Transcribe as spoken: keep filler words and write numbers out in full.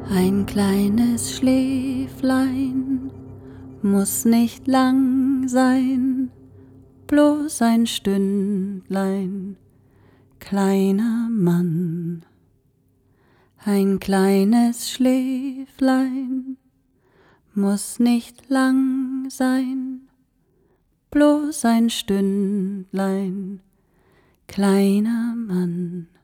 Ein kleines Schläflein muss nicht lang sein, bloß ein Stündlein, kleiner Mann. Ein kleines Schläflein muss nicht lang sein, bloß ein Stündlein, kleiner Mann.